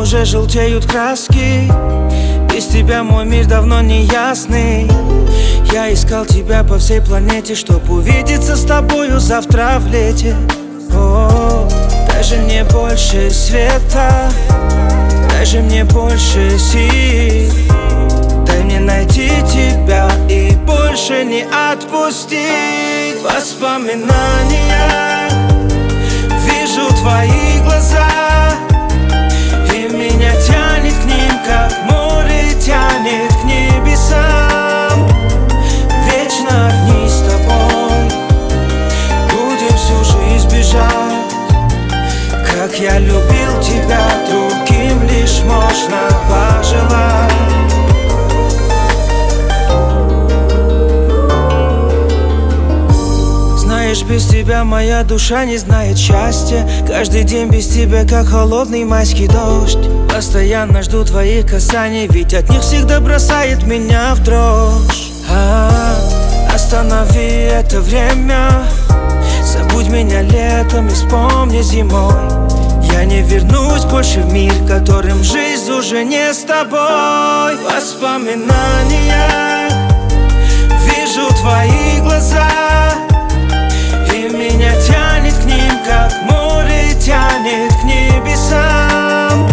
уже желтеют краски. Без тебя мой мир давно не ясный. Я искал тебя по всей планете, чтоб увидеться с тобою завтра в лете. О, дай же мне больше света, дай же мне больше сил. Дай мне найти тебя и больше не отпустить. Воспоминания, вижу твои глаза, и меня тянет к ним, как море тянет к небесам. Вечно одни с тобой, будем всю жизнь бежать. Как я любил тебя, другим лишь можно пожелать. Знаешь, без тебя моя душа не знает счастья. Каждый день без тебя, как холодный майский дождь. Постоянно жду твоих касаний, ведь от них всегда бросает меня в дрожь. Останови это время, забудь меня летом и вспомни зимой. Я не вернусь больше в мир, которым жизнь уже не с тобой. Воспоминания, вижу твои глаза, и меня тянет к ним, как море тянет к небесам.